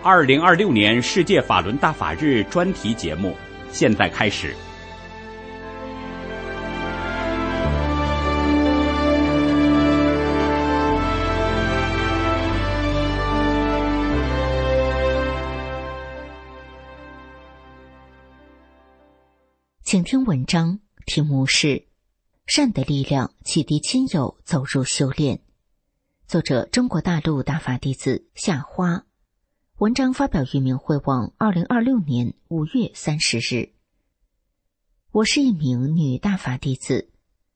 2026年世界法轮大法日专题节目现在开始。 请听文章，题目是善的力量启迪亲友走入修炼，作者中国大陆大法弟子夏花，文章发表于明慧网2026年5月30日。我是一名女大法弟子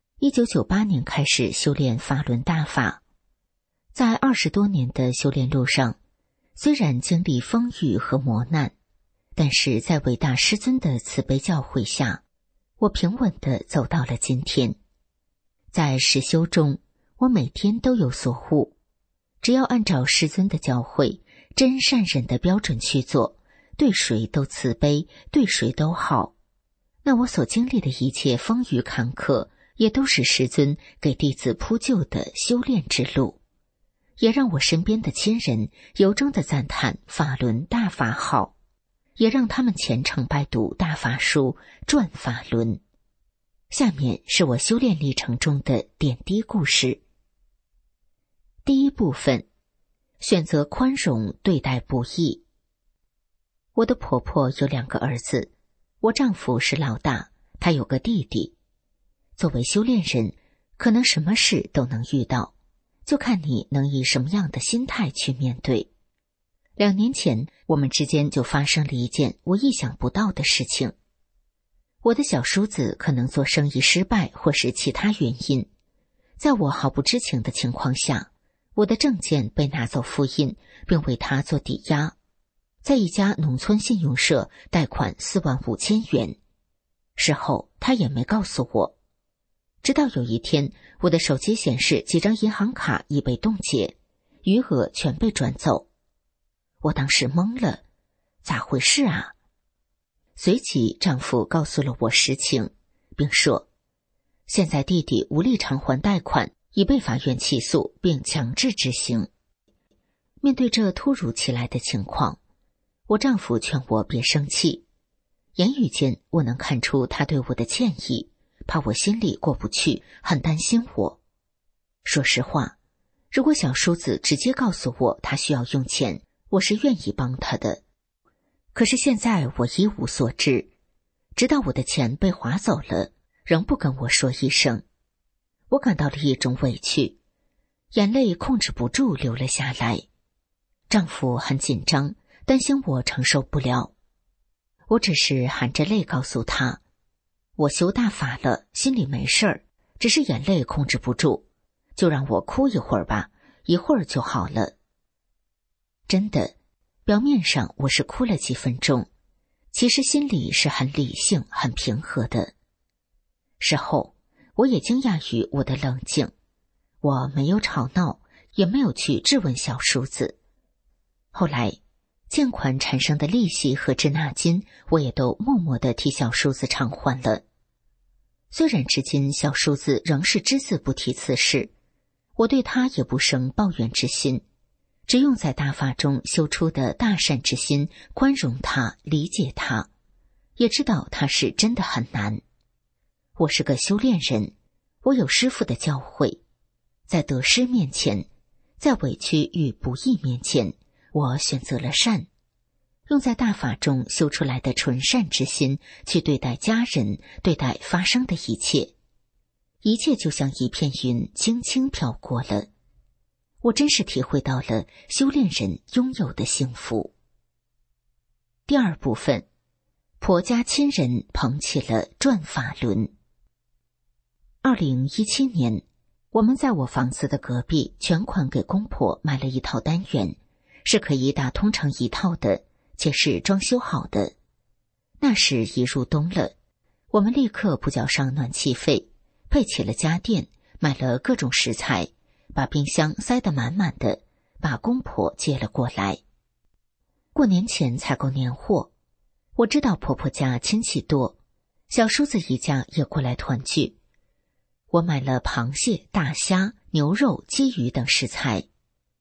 ，1998年开始修炼法轮大法，在20多年的修炼路上，虽然经历风雨和磨难，但是在伟大师尊的慈悲教诲下，我平稳地走到了今天。在实修中，我每天都有所悟，只要按照师尊的教诲，真善忍的标准去做，对谁都慈悲，对谁都好，那我所经历的一切风雨坎坷，也都是师尊给弟子铺就的修炼之路，也让我身边的亲人由衷地赞叹法轮大法好，也让他们虔诚拜读大法书，转法轮。下面是我修炼历程中的点滴故事。第一部分，选择宽容对待不易。我的婆婆有2个儿子，我丈夫是老大，他有个弟弟。作为修炼人，可能什么事都能遇到，就看你能以什么样的心态去面对。2年前，我们之间就发生了一件我意想不到的事情。我的小叔子可能做生意失败或是其他原因，在我毫不知情的情况下，我的证件被拿走复印，并为他做抵押，在一家农村信用社贷款45000元。事后他也没告诉我，直到有一天，我的手机显示几张银行卡已被冻结，余额全被转走。我当时懵了，咋回事啊？随即丈夫告诉了我实情，并说现在弟弟无力偿还贷款，已被法院起诉并强制执行。面对这突如其来的情况，我丈夫劝我别生气，言语间我能看出他对我的歉意，怕我心里过不去，很担心我。说实话，如果小叔子直接告诉我他需要用钱，我是愿意帮他的。可是现在我一无所知，直到我的钱被划走了，仍不跟我说一声。我感到了一种委屈，眼泪控制不住流了下来。丈夫很紧张，担心我承受不了。我只是含着泪告诉他，我修大法了，心里没事儿，只是眼泪控制不住，就让我哭一会儿吧，一会儿就好了。真的，表面上我是哭了几分钟，其实心里是很理性很平和的。事后我也惊讶于我的冷静，我没有吵闹，也没有去质问小叔子。后来欠款产生的利息和滞纳金，我也都默默地替小叔子偿还了。虽然至今小叔子仍是只字不提此事，我对他也不生抱怨之心，只用在大法中修出的大善之心宽容他，理解他，也知道他是真的很难。我是个修炼人，我有师父的教诲，在得失面前，在委屈与不易面前，我选择了善，用在大法中修出来的纯善之心去对待家人，对待发生的一切，一切就像一片云轻轻飘过了。我真是体会到了修炼人拥有的幸福。第二部分，婆家亲人捧起了转法轮。2017年，我们在我房子的隔壁全款给公婆买了一套单元，是可以打通成一套的，且是装修好的。那时已入冬了，我们立刻不缴上暖气费，配起了家电，买了各种食材，把冰箱塞得满满的，把公婆接了过来。过年前采购年货，我知道婆婆家亲戚多，小叔子一家也过来团聚。我买了螃蟹、大虾、牛肉、鲫鱼等食材。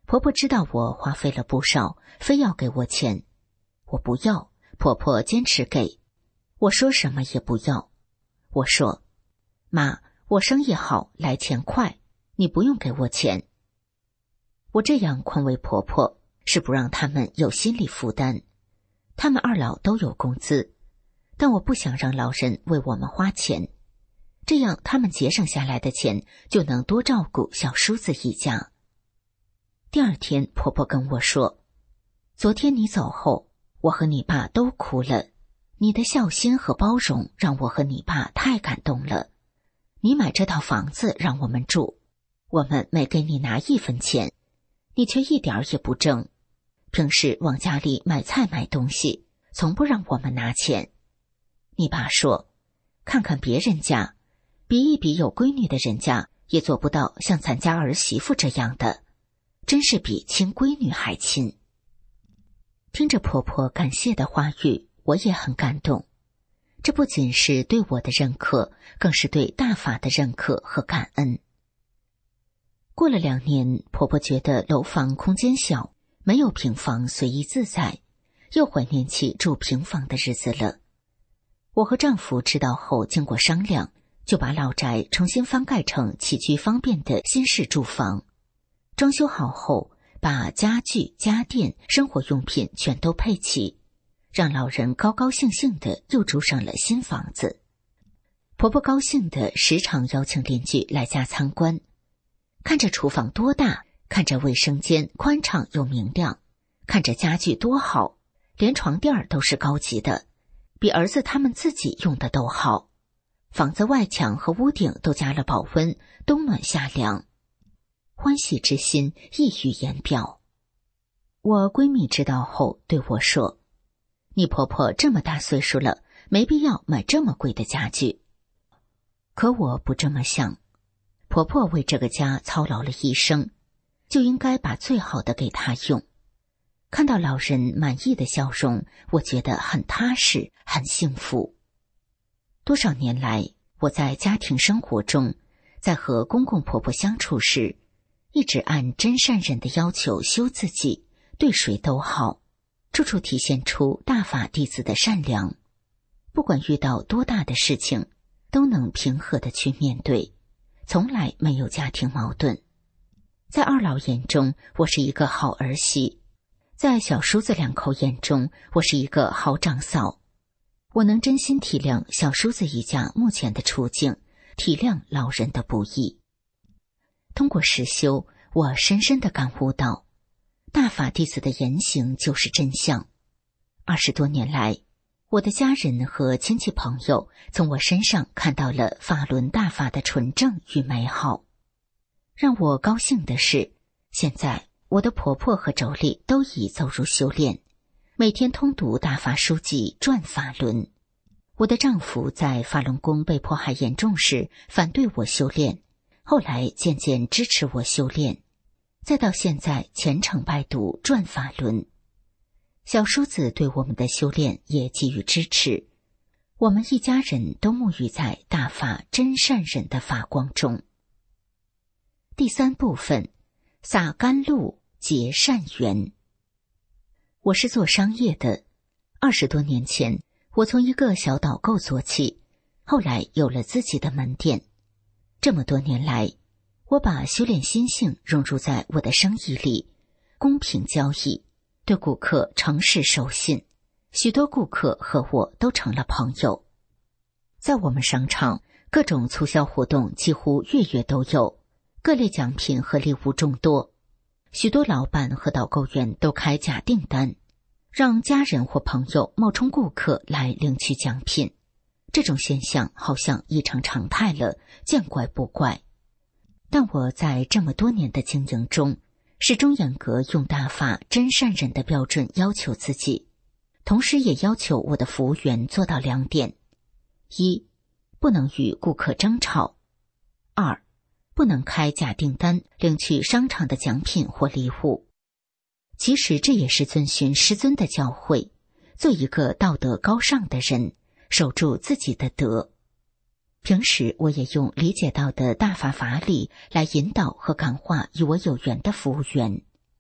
婆婆知道我花费了不少，非要给我钱。我不要，婆婆坚持给。我说什么也不要。我说，妈，我生意好，来钱快，你不用给我钱。我这样宽慰婆婆，是不让他们有心理负担。他们二老都有工资，但我不想让老人为我们花钱，这样他们节省下来的钱就能多照顾小叔子一家。第二天，婆婆跟我说，昨天你走后，我和你爸都哭了，你的孝心和包容让我和你爸太感动了。你买这套房子让我们住，我们没给你拿一分钱，你却一点儿也不挣。平时往家里买菜买东西，从不让我们拿钱。你爸说，看看别人家，比一比有闺女的人家，也做不到像咱家儿媳妇这样的，真是比亲闺女还亲。听着婆婆感谢的话语，我也很感动。这不仅是对我的认可，更是对大法的认可和感恩。过了2年，婆婆觉得楼房空间小，没有平房随意自在，又怀念起住平房的日子了。我和丈夫知道后，经过商量，就把老宅重新翻盖成起居方便的新式住房。装修好后，把家具、家电、生活用品全都配齐，让老人高高兴兴的又住上了新房子。婆婆高兴的时常邀请邻居来家参观，看着厨房多大，看着卫生间宽敞又明亮，看着家具多好，连床垫都是高级的，比儿子他们自己用的都好。房子外墙和屋顶都加了保温，冬暖夏凉，欢喜之心溢于言表。我闺蜜知道后对我说，你婆婆这么大岁数了，没必要买这么贵的家具。可我不这么想，婆婆为这个家操劳了一生，就应该把最好的给她用。看到老人满意的笑容，我觉得很踏实，很幸福。多少年来，我在家庭生活中，在和公公婆婆相处时，一直按真善人的要求修自己，对谁都好，处处体现出大法弟子的善良。不管遇到多大的事情，都能平和地去面对，从来没有家庭矛盾。在二老眼中，我是一个好儿媳；在小叔子2口眼中，我是一个好长嫂。我能真心体谅小叔子一家目前的处境，体谅老人的不易。通过实修，我深深地感悟到，大法弟子的言行就是真相。20多年来，我的家人和亲戚朋友从我身上看到了法轮大法的纯正与美好。让我高兴的是，现在我的婆婆和妯娌都已走入修炼，每天通读大法书籍，转法轮。我的丈夫在法轮功被迫害严重时反对我修炼，后来渐渐支持我修炼，再到现在虔诚拜读，转法轮。小叔子对我们的修炼也给予支持，我们一家人都沐浴在大法真善忍的法光中。第3部分，洒甘露结善缘。我是做商业的，20多年前，我从一个小导购做起，后来有了自己的门店。这么多年来，我把修炼心性融入在我的生意里，公平交易，对顾客诚实守信，许多顾客和我都成了朋友。在我们商场，各种促销活动几乎月月都有，各类奖品和礼物众多，许多老板和导购员都开假订单，让家人或朋友冒充顾客来领取奖品。这种现象好像已成常态了，见怪不怪。但我在这么多年的经营中，始终严格用大法真善忍的标准要求自己，同时也要求我的服务员做到2点：一，不能与顾客争吵；二，不能开假订单领取商场的奖品或礼物。其实这也是遵循师尊的教诲，做一个道德高尚的人，守住自己的德。平时我也用理解到的大法法理来引导和感化与我有缘的服务员，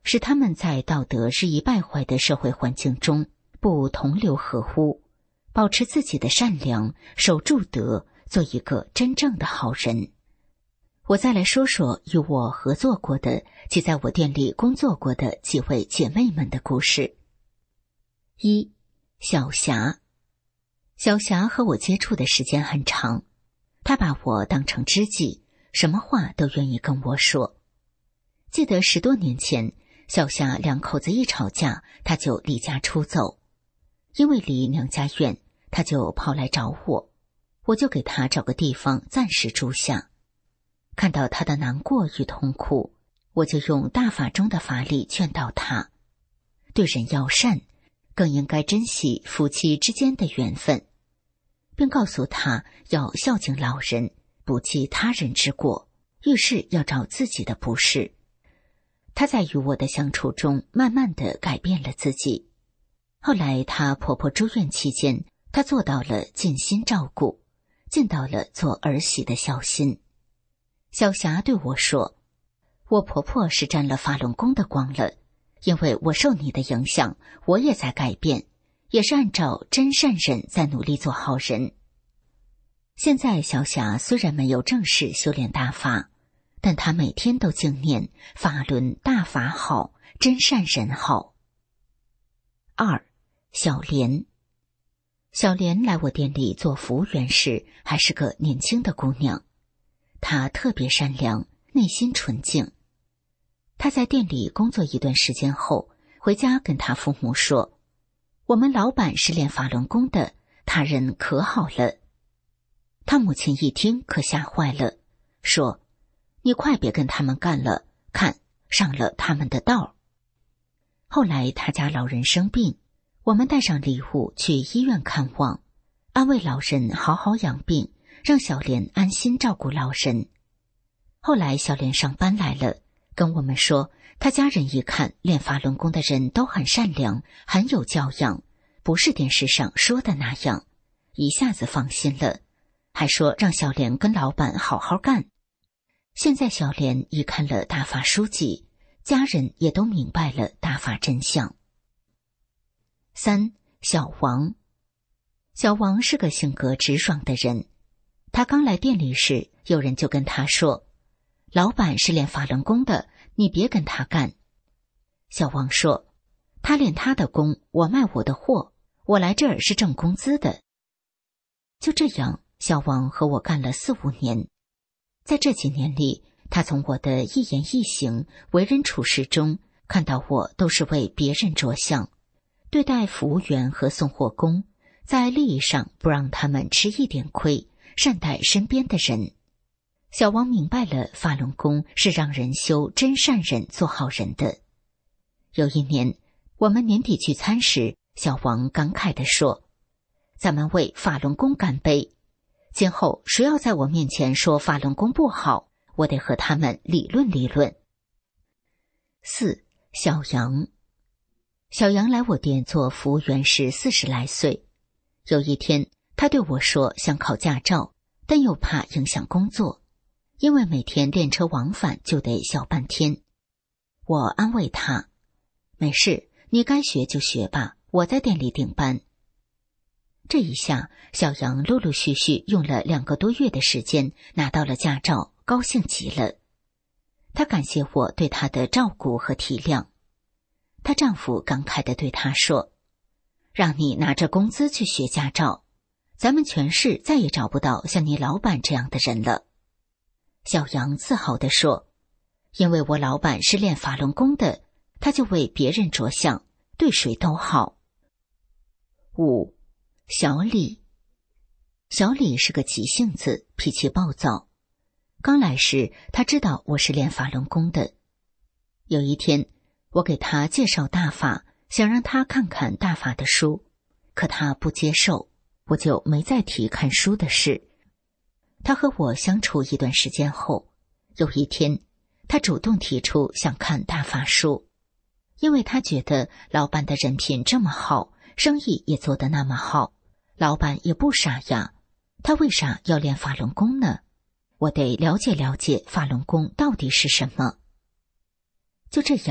使他们在道德日益败坏的社会环境中不同流合污，保持自己的善良，守住德，做一个真正的好人。我再来说说与我合作过的及在我店里工作过的几位姐妹们的故事。一、小霞。小霞和我接触的时间很长，她把我当成知己，什么话都愿意跟我说。记得10多年前，小霞两口子一吵架，她就离家出走。因为离娘家远，她就跑来找我，我就给她找个地方暂时住下。看到她的难过与痛苦，我就用大法中的法理劝导她，对人要善，更应该珍惜夫妻之间的缘分，并告诉她要孝敬老人，不计他人之过，遇事要找自己的不是。她在与我的相处中慢慢地改变了自己。后来她婆婆住院期间，她做到了尽心照顾，尽到了做儿媳的孝心。小霞对我说，我婆婆是沾了法轮功的光了，因为我受你的影响，我也在改变，也是按照真善忍在努力做好人。现在小霞虽然没有正式修炼大法，但她每天都经念法轮大法好，真善忍好。二、小莲。小莲来我店里做服务员时，还是个年轻的姑娘。她特别善良，内心纯净。她在店里工作一段时间后，回家跟她父母说，我们老板是练法轮功的，他人可好了。她母亲一听可吓坏了，说，你快别跟他们干了，看上了他们的道。后来她家老人生病，我们带上礼物去医院看望，安慰老人好好养病，让小莲安心照顾老人。后来小莲上班来了，跟我们说，他家人一看练法轮功的人都很善良，很有教养，不是电视上说的那样，一下子放心了，还说让小莲跟老板好好干。现在小莲一看了大法书籍，家人也都明白了大法真相。三、小王。小王是个性格直爽的人，他刚来店里时，有人就跟他说，老板是练法轮功的，你别跟他干。小王说，他练他的功，我卖我的货，我来这儿是挣工资的。就这样，小王和我干了4、5年。在这几年里，他从我的一言一行、为人处事中，看到我都是为别人着想，对待服务员和送货工，在利益上不让他们吃一点亏，善待身边的人。小王明白了法轮功是让人修真善忍做好人的。有一年，我们年底聚餐时，小王感慨地说，咱们为法轮功干杯，今后谁要在我面前说法轮功不好，我得和他们理论理论。四、小杨。小杨来我店做服务员时40来岁。有一天，他对我说想考驾照，但又怕影响工作，因为每天练车往返就得小半天。我安慰他，没事，你该学就学吧，我在店里顶班。这一下，小杨陆陆续续用了2个多月的时间拿到了驾照，高兴极了。她感谢我对她的照顾和体谅。她丈夫感慨地对她说，让你拿着工资去学驾照，咱们全市再也找不到像你老板这样的人了。小杨自豪地说，因为我老板是练法轮功的，他就为别人着想，对谁都好。5. 小李。小李是个急性子，脾气暴躁。刚来时，他知道我是练法轮功的。有一天，我给他介绍大法，想让他看看大法的书，可他不接受，我就没再提看书的事。他和我相处一段时间后，有一天，他主动提出想看大法书，因为他觉得老板的人品这么好，生意也做得那么好，老板也不傻呀，他为啥要练法轮功呢？我得了解了解法轮功到底是什么。就这样，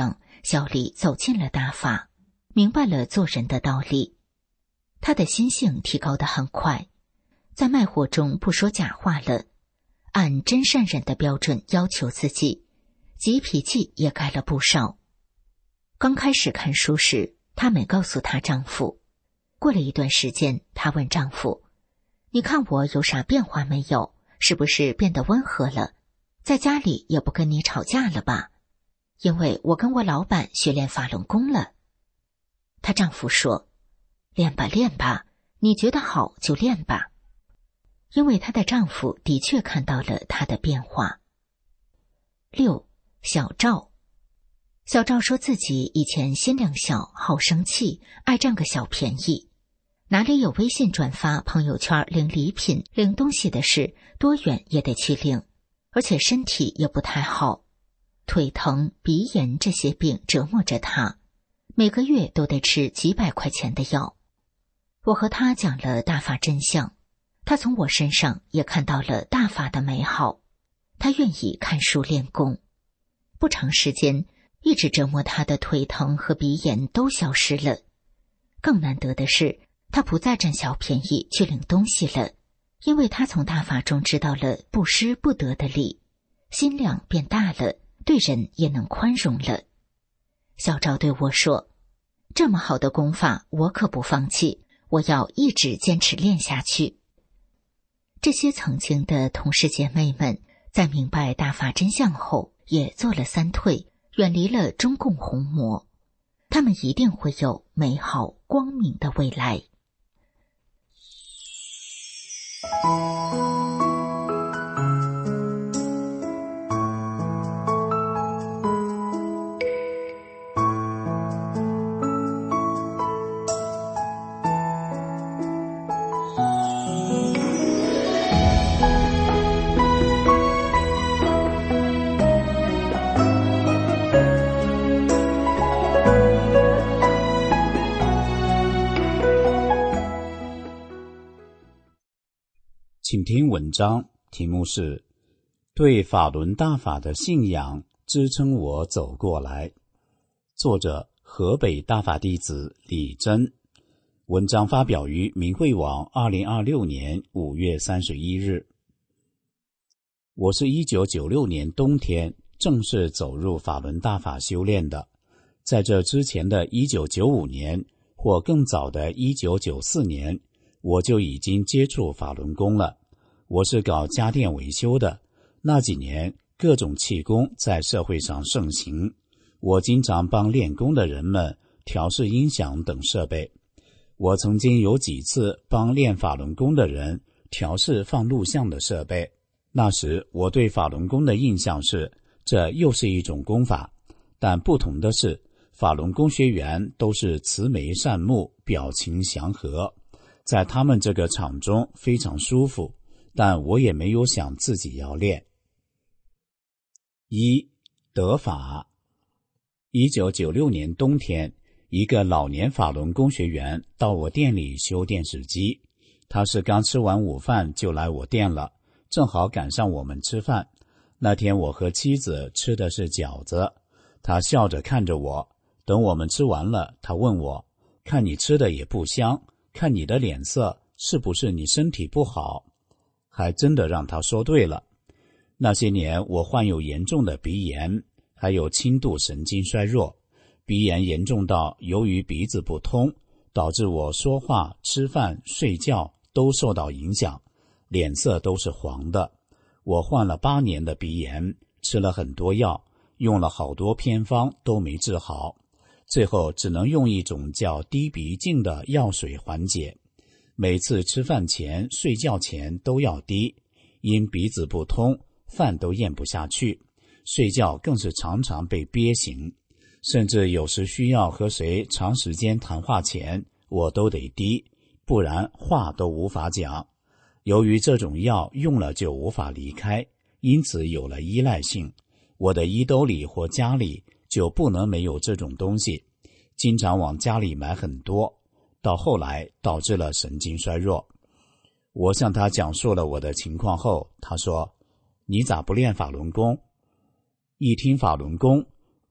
小李走进了大法，明白了做人的道理。他的心性提高得很快，在卖货中不说假话了，按真善人的标准要求自己，急脾气也改了不少。刚开始看书时，她没告诉她丈夫。过了一段时间，她问丈夫：你看我有啥变化没有？是不是变得温和了？在家里也不跟你吵架了吧？因为我跟我老板学练法轮功了。她丈夫说：练吧练吧，你觉得好就练吧。因为她的丈夫的确看到了她的变化。6. 小赵。小赵说自己以前心量小，好生气，爱占个小便宜。哪里有微信转发朋友圈领礼品、领东西的事，多远也得去领，而且身体也不太好，腿疼、鼻炎这些病折磨着他，每个月都得吃几百块钱的药。我和他讲了大法真相，他从我身上也看到了大法的美好，他愿意看书练功。不长时间，一直折磨他的腿疼和鼻炎都消失了。更难得的是，他不再占小便宜去领东西了，因为他从大法中知道了不失不得的理，心量变大了，对人也能宽容了。小赵对我说：这么好的功法我可不放弃，我要一直坚持练下去。这些曾经的同事姐妹们在明白大法真相后，也做了3退，远离了中共红魔，他们一定会有美好光明的未来。 请听文章，题目是对法轮大法的信仰支撑我走过来，作者河北大法弟子李真。文章发表于明慧网2026年5月31日。我是1996年冬天正式走入法轮大法修炼的，在这之前的1995年或更早的1994年，我就已经接触法轮功了。我是搞家电维修的，那几年各种气功在社会上盛行，我经常帮练功的人们调试音响等设备。我曾经有几次帮练法轮功的人调试放录像的设备。那时我对法轮功的印象是，这又是一种功法，但不同的是，法轮功学员都是慈眉善目，表情祥和，在他们这个场中非常舒服，但我也没有想自己要练。1. 得法。1996年冬天，一个老年法轮功学员到我店里修电视机，他是刚吃完午饭就来我店了，正好赶上我们吃饭。那天我和妻子吃的是饺子，他笑着看着我，等我们吃完了，他问我：看你吃的也不香，看你的脸色，是不是你身体不好？还真的让他说对了。那些年我患有严重的鼻炎，还有轻度神经衰弱，鼻炎严重到由于鼻子不通，导致我说话、吃饭、睡觉都受到影响，脸色都是黄的。我患了8年的鼻炎，吃了很多药，用了好多偏方都没治好，最后只能用一种叫滴鼻镜的药水缓解。每次吃饭前、睡觉前都要滴，因鼻子不通，饭都咽不下去，睡觉更是常常被憋醒，甚至有时需要和谁长时间谈话前，我都得滴，不然话都无法讲。由于这种药用了就无法离开，因此有了依赖性，我的衣兜里或家里就不能没有这种东西，经常往家里买很多，到后来导致了神经衰弱。我向他讲述了我的情况后，他说：你咋不练法轮功？一听法轮功，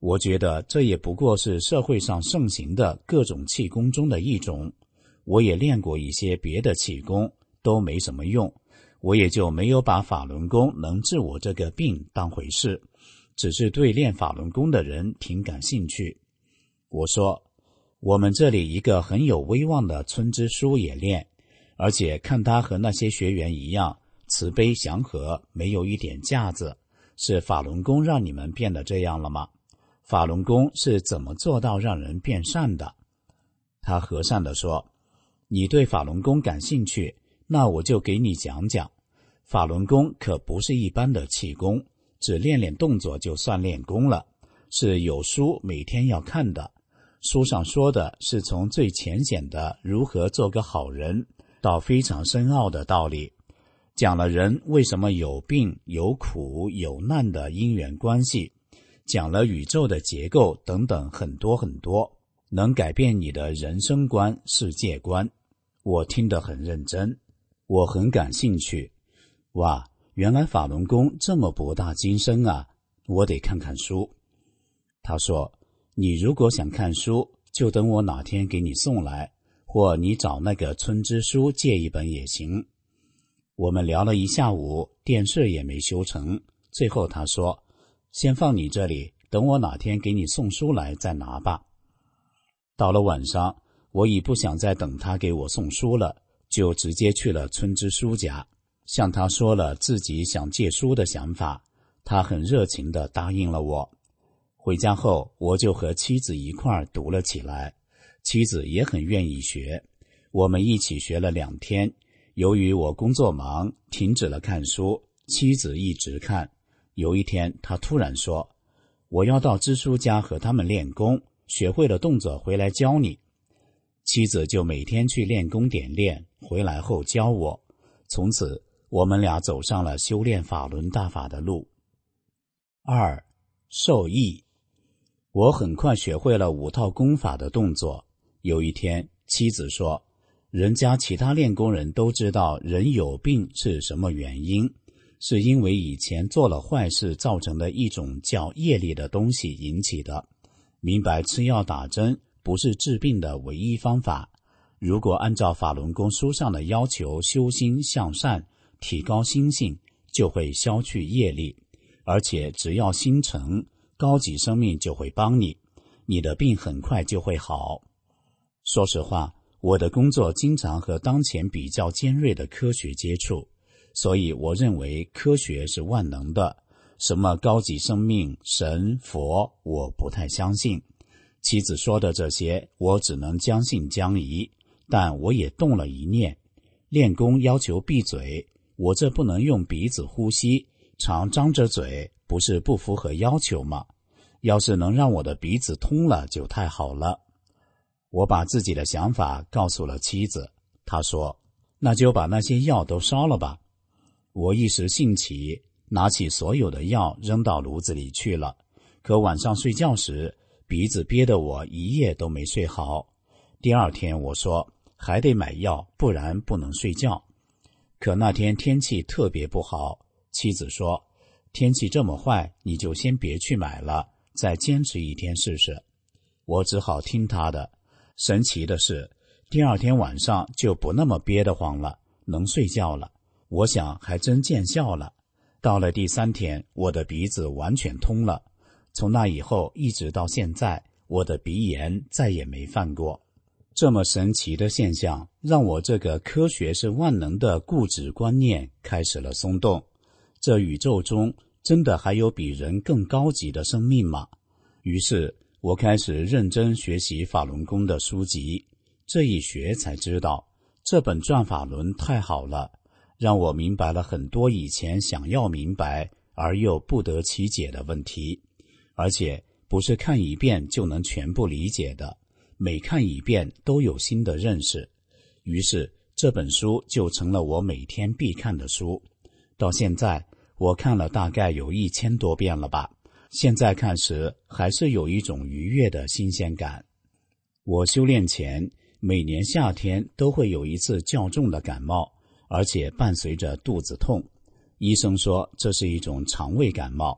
我觉得这也不过是社会上盛行的各种气功中的一种，我也练过一些别的气功，都没什么用，我也就没有把法轮功能治我这个病当回事，只是对练法轮功的人挺感兴趣。我说，我们这里一个很有威望的村支书也练，而且看他和那些学员一样慈悲祥和，没有一点架子，是法轮功让你们变得这样了吗？法轮功是怎么做到让人变善的？他和善地说，你对法轮功感兴趣，那我就给你讲讲。法轮功可不是一般的气功，只练练动作就算练功了，是有书每天要看的。书上说的是从最浅显的如何做个好人，到非常深奥的道理，讲了人为什么有病、有苦、有难的因缘关系，讲了宇宙的结构等等很多很多，能改变你的人生观、世界观。我听得很认真，我很感兴趣。哇，原来法轮功这么博大精深啊，我得看看书。他说，你如果想看书，就等我哪天给你送来，或你找那个村支书借一本也行。我们聊了一下午，电视也没修成，最后他说，先放你这里，等我哪天给你送书来再拿吧。到了晚上，我已不想再等他给我送书了，就直接去了村支书家，向他说了自己想借书的想法，他很热情地答应了我。回家后，我就和妻子一块儿读了起来，妻子也很愿意学，我们一起学了2天。由于我工作忙，停止了看书，妻子一直看。有一天，她突然说，我要到支书家和他们练功，学会了动作回来教你。妻子就每天去练功点练，回来后教我。从此，我们俩走上了修炼法轮大法的路。2. 受益。我很快学会了5套功法的动作。有一天，妻子说，人家其他练功人都知道人有病是什么原因，是因为以前做了坏事造成的一种叫业力的东西引起的。明白吃药打针不是治病的唯一方法，如果按照法轮功书上的要求修心向善，提高心性，就会消去业力，而且只要心诚，高级生命就会帮你，你的病很快就会好。说实话，我的工作经常和当前比较尖锐的科学接触，所以我认为科学是万能的，什么高级生命、神、佛，我不太相信。妻子说的这些，我只能将信将疑，但我也动了一念。练功要求闭嘴，我这不能用鼻子呼吸，常张着嘴，不是不符合要求吗？要是能让我的鼻子通了就太好了。我把自己的想法告诉了妻子，她说，那就把那些药都烧了吧。我一时兴起，拿起所有的药扔到炉子里去了。可晚上睡觉时，鼻子憋得我一夜都没睡好。第二天我说，还得买药，不然不能睡觉。可那天天气特别不好，妻子说，天气这么坏，你就先别去买了，再坚持1天试试。我只好听他的。神奇的是，第二天晚上就不那么憋得慌了，能睡觉了。我想还真见效了。到了第3天，我的鼻子完全通了。从那以后一直到现在，我的鼻炎再也没犯过。这么神奇的现象，让我这个科学是万能的固执观念开始了松动。这宇宙中真的还有比人更高级的生命吗？于是我开始认真学习法轮功的书籍，这一学才知道，这本转法轮太好了，让我明白了很多以前想要明白而又不得其解的问题，而且不是看一遍就能全部理解的，每看一遍都有新的认识。于是这本书就成了我每天必看的书，到现在我看了大概有1000多遍了吧。现在看时还是有一种愉悦的新鲜感。我修炼前每年夏天都会有一次较重的感冒，而且伴随着肚子痛。医生说这是一种肠胃感冒，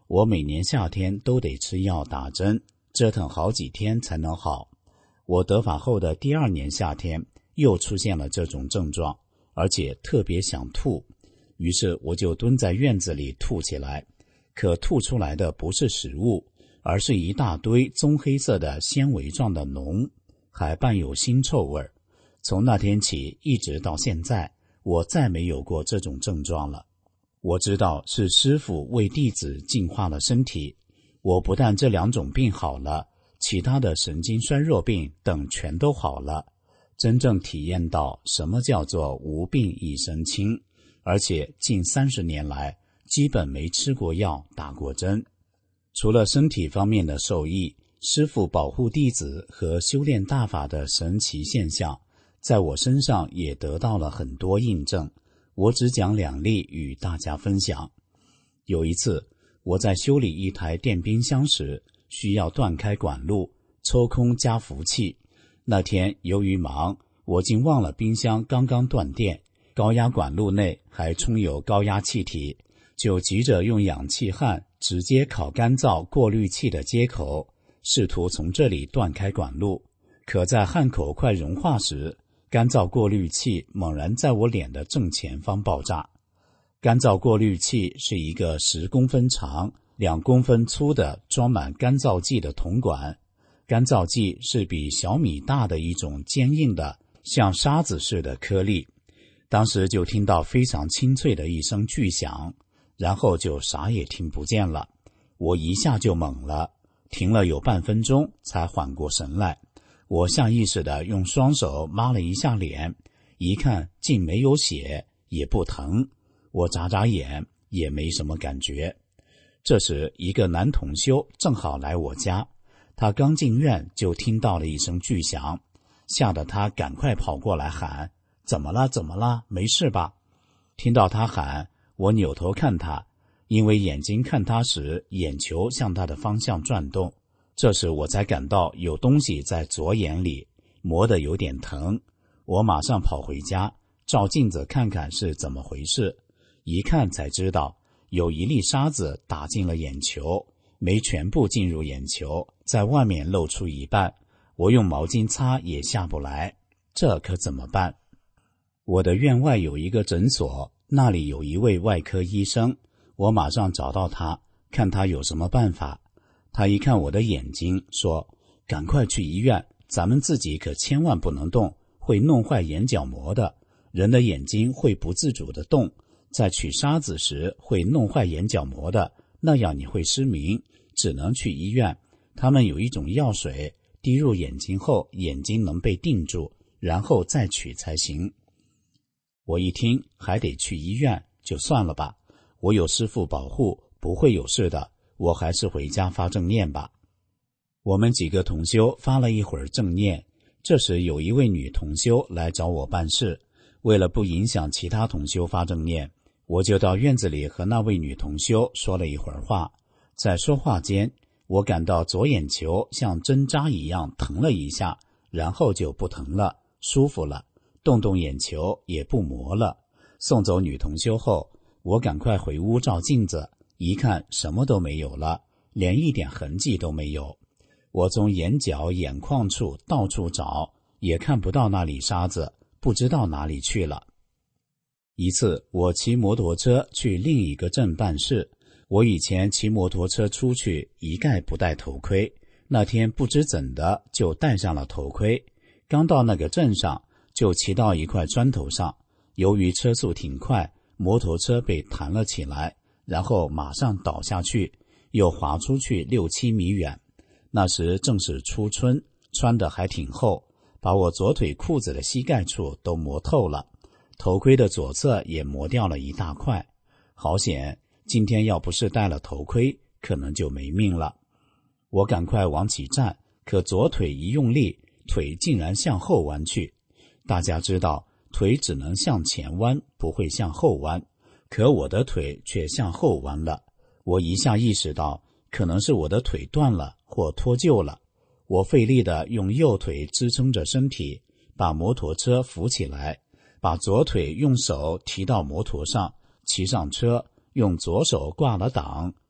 我每年夏天都得吃药打针，折腾好几天才能好。我得法后的第2年夏天又出现了这种症状，而且特别想吐，于是我就蹲在院子里吐起来。可吐出来的不是食物，而是一大堆棕黑色的纤维状的脓，还伴有腥臭味。从那天起一直到现在，我再没有过这种症状了。我知道是师父为弟子净化了身体，我不但这2种病好了，其他的神经衰弱病等全都好了，真正体验到什么叫做无病一身轻，而且近30年来基本没吃过药打过针。除了身体方面的受益，师父保护弟子和修炼大法的神奇现象在我身上也得到了很多印证。我只讲2例与大家分享。有一次我在修理一台电冰箱时，需要断开管路抽空加服气。那天由于忙，我竟忘了冰箱刚刚断电，高压管路内还充有高压气体，就急着用氧气焊直接烤干燥过滤器的接口，试图从这里断开管路。可在焊口快融化时，干燥过滤器猛然在我脸的正前方爆炸。干燥过滤器是一个10公分长、2公分粗的装满干燥剂的铜管，干燥剂是比小米大的一种坚硬的像沙子似的颗粒。当时就听到非常清脆的一声巨响，然后就啥也听不见了。我一下就懵了，停了有半分钟才缓过神来。我下意识地用双手抹了一下脸，一看竟没有血，也不疼。我眨眨眼，也没什么感觉。这时一个男同修正好来我家，他刚进院就听到了一声巨响，吓得他赶快跑过来喊：怎么了？怎么了？没事吧？听到他喊，我扭头看他，因为眼睛看他时眼球向他的方向转动。这时我才感到有东西在左眼里，磨得有点疼。我马上跑回家，照镜子看看是怎么回事。一看才知道，有一粒沙子打进了眼球，没全部进入眼球，在外面露出一半。我用毛巾擦也下不来，这可怎么办？我的院外有一个诊所，那里有一位外科医生，我马上找到他，看他有什么办法。他一看我的眼睛，说：赶快去医院，咱们自己可千万不能动，会弄坏眼角膜的。人的眼睛会不自主地动，在取沙子时会弄坏眼角膜的，那样你会失明，只能去医院。他们有一种药水，滴入眼睛后眼睛能被定住，然后再取才行。我一听还得去医院，就算了吧，我有师父保护，不会有事的，我还是回家发正念吧。我们几个同修发了一会儿正念，这时有一位女同修来找我办事，为了不影响其他同修发正念，我就到院子里和那位女同修说了一会儿话。在说话间，我感到左眼球像针扎一样疼了一下，然后就不疼了，舒服了，动动眼球也不磨了。送走女同修后，我赶快回屋照镜子，一看什么都没有了，连一点痕迹都没有。我从眼角眼眶处到处找，也看不到那里沙子，不知道哪里去了。一次我骑摩托车去另一个镇办事，我以前骑摩托车出去一概不戴头盔，那天不知怎的就戴上了头盔。刚到那个镇上，就骑到一块砖头上，由于车速挺快，摩托车被弹了起来，然后马上倒下去，又滑出去6-7米远。那时正是初春，穿得还挺厚，把我左腿裤子的膝盖处都磨透了，头盔的左侧也磨掉了一大块。好险，今天要不是戴了头盔，可能就没命了。我赶快往起站，可左腿一用力，腿竟然向后弯去。大家知道，腿只能向前弯，不会向后弯，可我的腿却向后弯了。我一下意识到，可能是我的腿断了或脱臼了。我费力地用右腿支撑着身体，把摩托车扶起来，把左腿用手提到摩托上，骑上车，用左手挂了档，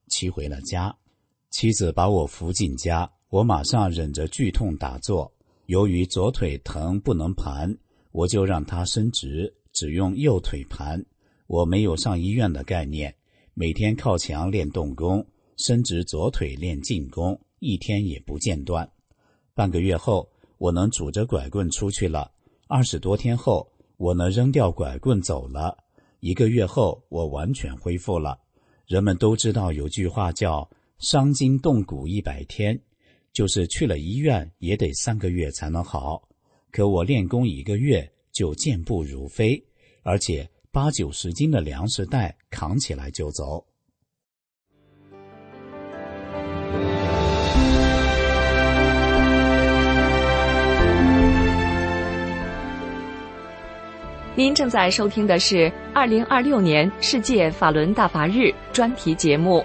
骑回了家。妻子把我扶进家，我马上忍着剧痛打坐。由于左腿疼不能盘，我就让他伸直，只用右腿盘。我没有上医院的概念，每天靠墙练动功，伸直左腿练静功，一天也不间断。半个月后，我能拄着拐棍出去了。20多天后，我能扔掉拐棍走了。1个月后，我完全恢复了。人们都知道有句话叫伤筋动骨100天，就是去了医院也得3个月才能好。可我练功1个月就健步如飞，而且80-90斤的粮食袋扛起来就走。 您正在收听的是2026年世界法轮大法日专题节目。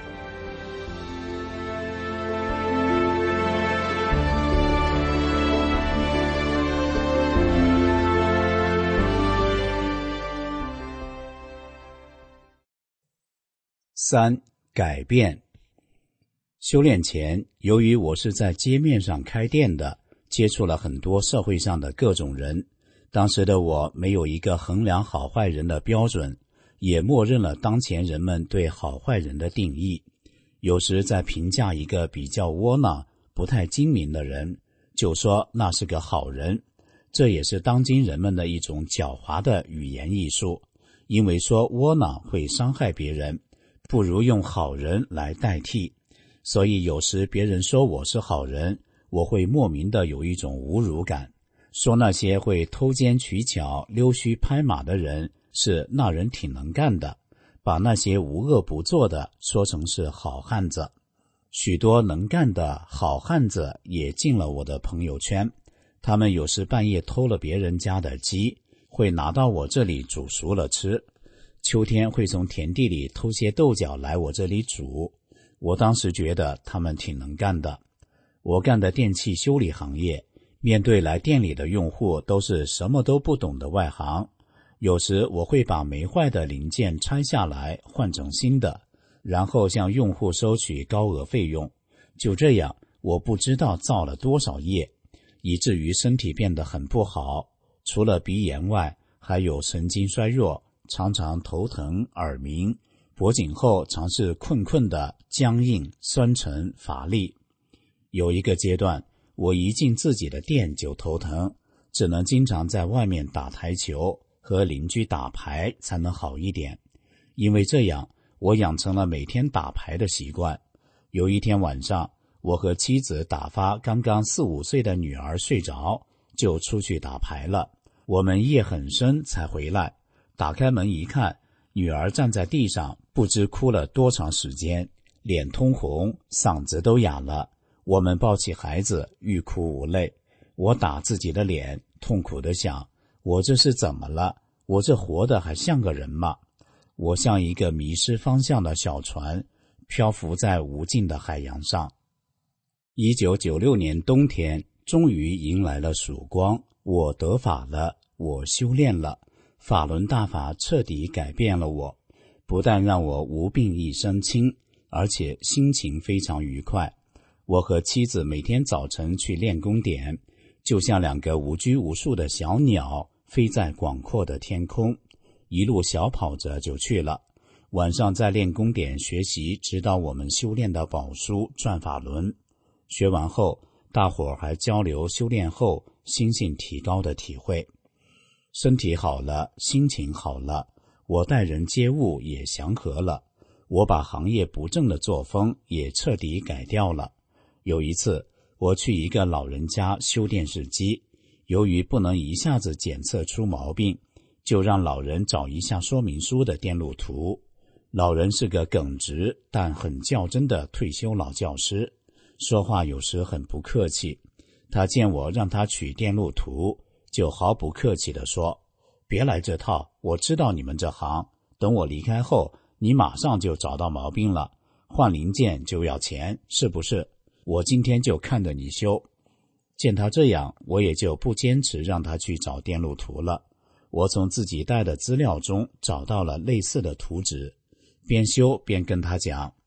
3. 改变。修炼前，由于我是在街面上开店的，接触了很多社会上的各种人。当时的我没有一个衡量好坏人的标准，也默认了当前人们对好坏人的定义。有时在评价一个比较窝囊、不太精明的人，就说那是个好人。这也是当今人们的一种狡猾的语言艺术，因为说窝囊会伤害别人，不如用好人来代替。所以有时别人说我是好人，我会莫名的有一种侮辱感。说那些会偷奸取巧、溜须拍马的人是那人挺能干的，把那些无恶不作的说成是好汉子。许多能干的好汉子也进了我的朋友圈，他们有时半夜偷了别人家的鸡，会拿到我这里煮熟了吃。秋天会从田地里偷些豆角来我这里煮。我当时觉得他们挺能干的。我干的电器修理行业，面对来店里的用户都是什么都不懂的外行，有时我会把没坏的零件拆下来换成新的，然后向用户收取高额费用。就这样，我不知道造了多少业，以至于身体变得很不好，除了鼻炎外，还有神经衰弱，常常头疼、耳鸣，脖颈后常是困的、僵硬、酸沉、乏力。有一个阶段，我一进自己的店就头疼，只能经常在外面打台球，和邻居打牌才能好一点。因为这样，我养成了每天打牌的习惯。有一天晚上，我和妻子打发刚刚4-5岁的女儿睡着，就出去打牌了。我们夜很深才回来，打开门一看，女儿站在地上，不知哭了多长时间，脸通红，嗓子都哑了。我们抱起孩子，欲哭无泪。我打自己的脸，痛苦地想，我这是怎么了？我这活得还像个人吗？我像一个迷失方向的小船，漂浮在无尽的海洋上。1996年冬天，终于迎来了曙光。我得法了，我修炼了，法轮大法彻底改变了我，不但让我无病一身轻，而且心情非常愉快。我和妻子每天早晨去练功点，就像2个无拘无束的小鸟飞在广阔的天空，一路小跑着就去了。晚上在练功点学习指导我们修炼的宝书转法轮。学完后，大伙儿还交流修炼后心性提高的体会。身体好了，心情好了，我待人接物也祥和了，我把行业不正的作风也彻底改掉了。有一次，我去一个老人家修电视机，由于不能一下子检测出毛病，就让老人找一下说明书的电路图。老人是个耿直但很较真的退休老教师，说话有时很不客气。他见我让他取电路图，就毫不客气地说，别来这套，我知道你们这行，等我离开后，你马上就找到毛病了，换零件就要钱，是不是？我今天就看着你修。见他这样，我也就不坚持让他去找电路图了。我从自己带的资料中找到了类似的图纸，边修边跟他讲，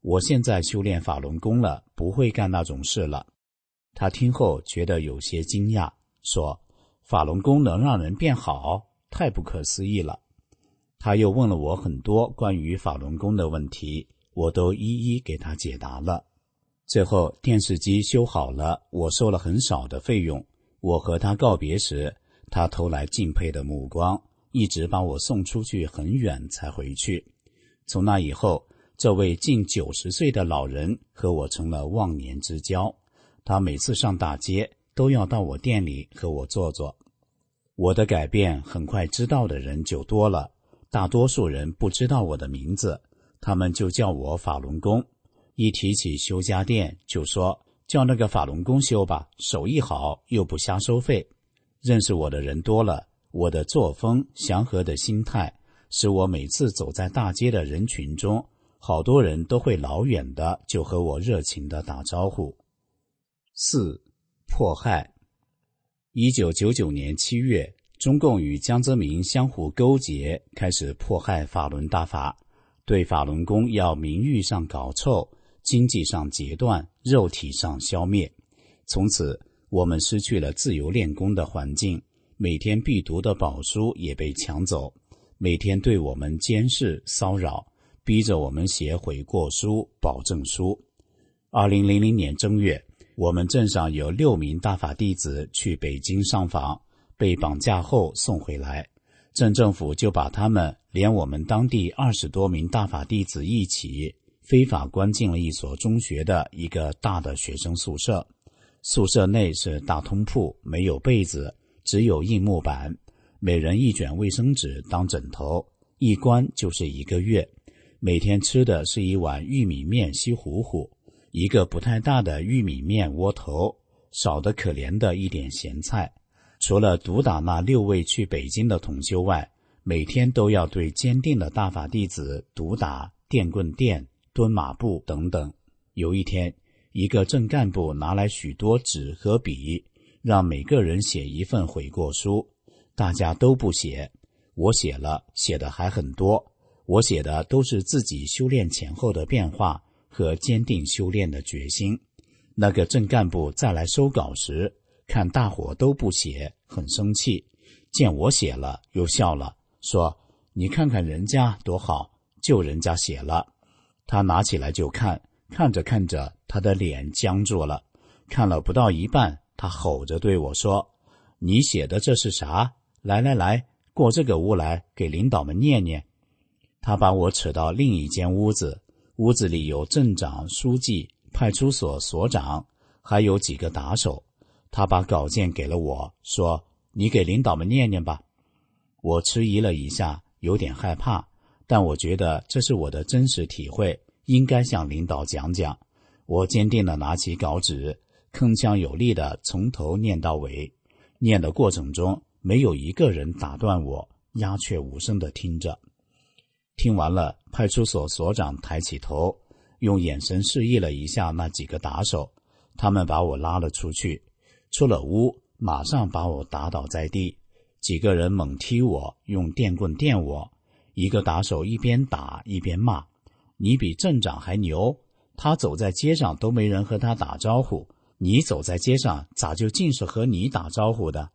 我现在修炼法轮功了，不会干那种事了。他听后觉得有些惊讶，说法轮功能让人变好，太不可思议了。他又问了我很多关于法轮功的问题，我都一一给他解答了。最后电视机修好了，我收了很少的费用。我和他告别时，他投来敬佩的目光，一直把我送出去很远才回去。从那以后，这位近90岁的老人和我成了忘年之交。他每次上大街都要到我店里和我坐坐。我的改变很快知道的人就多了，大多数人不知道我的名字，他们就叫我法轮功。一提起修家电，就说叫那个法轮功修吧，手艺好又不瞎收费。认识我的人多了，我的作风、祥和的心态，使我每次走在大街的人群中，好多人都会老远的就和我热情地打招呼。4. 迫害。1999年7月，中共与江泽民相互勾结，开始迫害法轮大法，对法轮功要名誉上搞臭，经济上截断，肉体上消灭。从此我们失去了自由练功的环境，每天必读的宝书也被抢走，每天对我们监视骚扰，逼着我们写悔过书、保证书。2000年正月，我们镇上有6名大法弟子去北京上访，被绑架后送回来，镇政府就把他们连我们当地20多名大法弟子一起非法关进了一所中学的一个大的学生宿舍。宿舍内是大通铺，没有被子，只有硬木板，每人一卷卫生纸当枕头，一关就是1个月。每天吃的是一碗玉米面稀糊糊，一个不太大的玉米面窝头，少得可怜的一点咸菜。除了毒打那6位去北京的同修外，每天都要对坚定的大法弟子毒打、电棍电、蹲马步等等。有一天，一个镇干部拿来许多纸和笔，让每个人写一份悔过书，大家都不写。我写了，写的还很多。我写的都是自己修炼前后的变化和坚定修炼的决心。那个镇干部再来收稿时，看大伙都不写，很生气，见我写了又笑了，说你看看人家多好，就人家写了。他拿起来就看，看着看着他的脸僵住了，看了不到一半，他吼着对我说，你写的这是啥？来来来，过这个屋来，给领导们念念。他把我扯到另一间屋子，屋子里有镇长、书记、派出所所长，还有几个打手。他把稿件给了我，说你给领导们念念吧。我迟疑了一下，有点害怕，但我觉得这是我的真实体会，应该向领导讲讲。我坚定地拿起稿纸，铿锵有力地从头念到尾。念的过程中，没有一个人打断我，鸦雀无声地听着。听完了，派出所所长抬起头，用眼神示意了一下那几个打手，他们把我拉了出去。出了屋，马上把我打倒在地，几个人猛踢我，用电棍电我。一个打手一边打一边骂，你比镇长还牛，他走在街上都没人和他打招呼，你走在街上咋就尽是和你打招呼的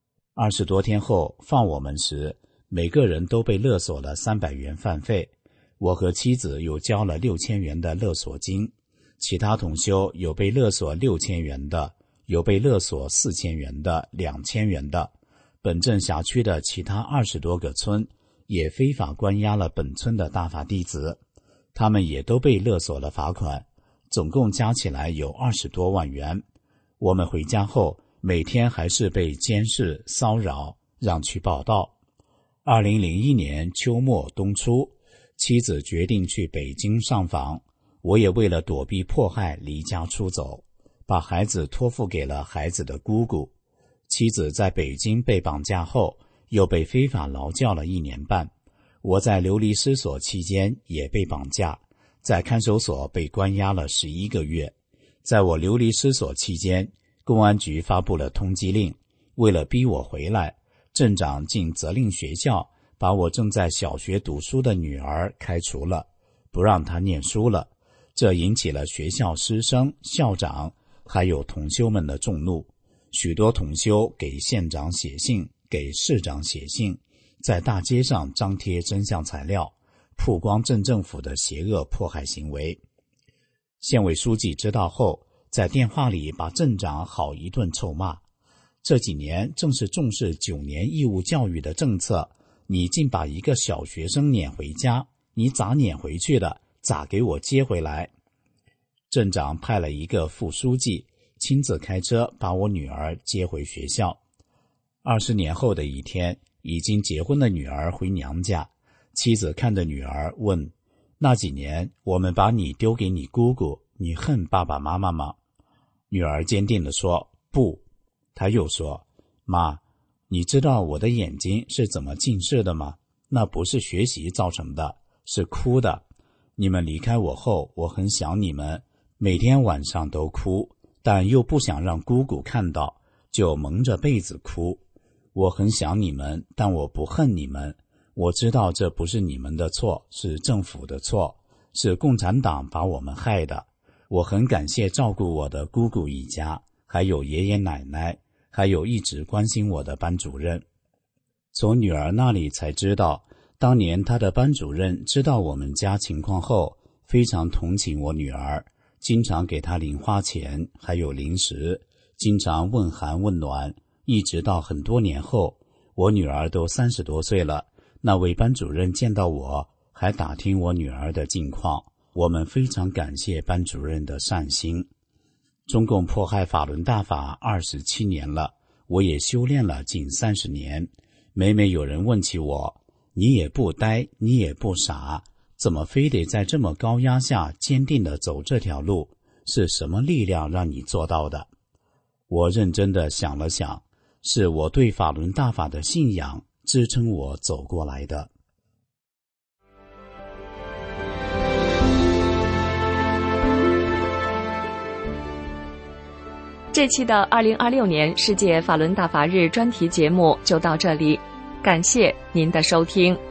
？20多天后放我们时，每个人都被勒索了300元饭费，我和妻子又交了6000元的勒索金，其他同修有被勒索6000元的，有被勒索4000元的、2000元的。本镇辖区的其他20多个村也非法关押了本村的大法弟子，他们也都被勒索了罚款，总共加起来有20多万元。我们回家后，每天还是被监视、骚扰，让去报到。2001年秋末冬初，妻子决定去北京上访，我也为了躲避迫害离家出走，把孩子托付给了孩子的姑姑。妻子在北京被绑架后，又被非法劳教了1年半。我在流离失所期间也被绑架，在看守所被关押了11个月。在我流离失所期间，公安局发布了通缉令，为了逼我回来，镇长竟责令学校把我正在小学读书的女儿开除了，不让她念书了。 这引起了学校师生、校长还有同修们的众怒。许多同修给县长写信，给市长写信，在大街上张贴真相材料，曝光镇政府的邪恶迫害行为。县委书记知道后，在电话里把镇长好一顿臭骂。这几年正是重视9年义务教育的政策，你竟把一个小学生撵回家，你咋撵回去的？咋给我接回来？镇长派了一个副书记亲自开车把我女儿接回学校。20年后的一天，已经结婚的女儿回娘家，妻子看着女儿问：那几年我们把你丢给你姑姑，你恨爸爸妈妈吗？女儿坚定地说：不。她又说：妈，你知道我的眼睛是怎么近视的吗？那不是学习造成的，是哭的。你们离开我后，我很想你们，每天晚上都哭，但又不想让姑姑看到，就蒙着被子哭。我很想你们，但我不恨你们。我知道这不是你们的错，是政府的错，是共产党把我们害的。我很感谢照顾我的姑姑一家，还有爷爷奶奶，还有一直关心我的班主任。从女儿那里才知道，当年她的班主任知道我们家情况后，非常同情我女儿，经常给她零花钱，还有零食，经常问寒问暖，一直到很多年后，我女儿都30多岁了，那位班主任见到我，还打听我女儿的近况。我们非常感谢班主任的善心。中共迫害法轮大法27年了，我也修炼了近30年。每每有人问起我，你也不呆，你也不傻，怎么非得在这么高压下坚定地走这条路？是什么力量让你做到的？我认真地想了想，是我对法轮大法的信仰支撑我走过来的。 这期的2026年世界法轮大法日专题节目就到这里，感谢您的收听。